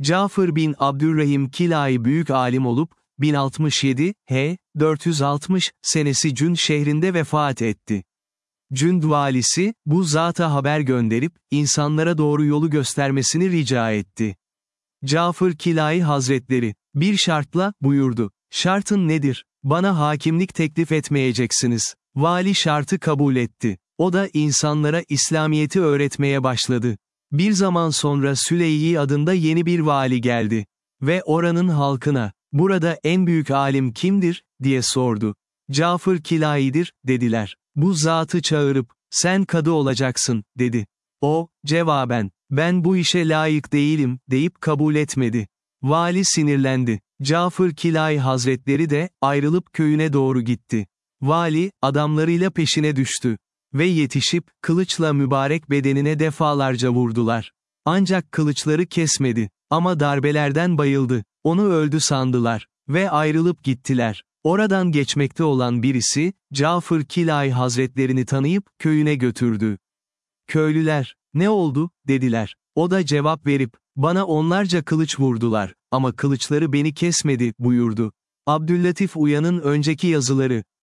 Cafer bin Abdurrahim Kilai büyük alim olup, 1067, h. 460, senesi Cün şehrinde vefat etti. Cünd valisi, bu zata haber gönderip, insanlara doğru yolu göstermesini rica etti. Cafer Kilai Hazretleri, bir şartla, buyurdu. Şartın nedir? Bana hakimlik teklif etmeyeceksiniz. Vali şartı kabul etti. O da insanlara İslamiyet'i öğretmeye başladı. Bir zaman sonra Süleyhi adında yeni bir vali geldi. Ve oranın halkına, burada en büyük alim kimdir, diye sordu. Cafer Kilai'dir, dediler. Bu zatı çağırıp, sen kadı olacaksın, dedi. O, cevaben, ben bu işe layık değilim, deyip kabul etmedi. Vali sinirlendi. Cafer Kilai Hazretleri de, ayrılıp köyüne doğru gitti. Vali, adamlarıyla peşine düştü. Ve yetişip, kılıçla mübarek bedenine defalarca vurdular. Ancak kılıçları kesmedi. Ama darbelerden bayıldı. Onu öldü sandılar. Ve ayrılıp gittiler. Oradan geçmekte olan birisi, Cafer Kilai Hazretlerini tanıyıp, köyüne götürdü. Köylüler, ne oldu, dediler. O da cevap verip, bana onlarca kılıç vurdular, ama kılıçları beni kesmedi, buyurdu. Abdüllatif Uyan'ın önceki yazıları.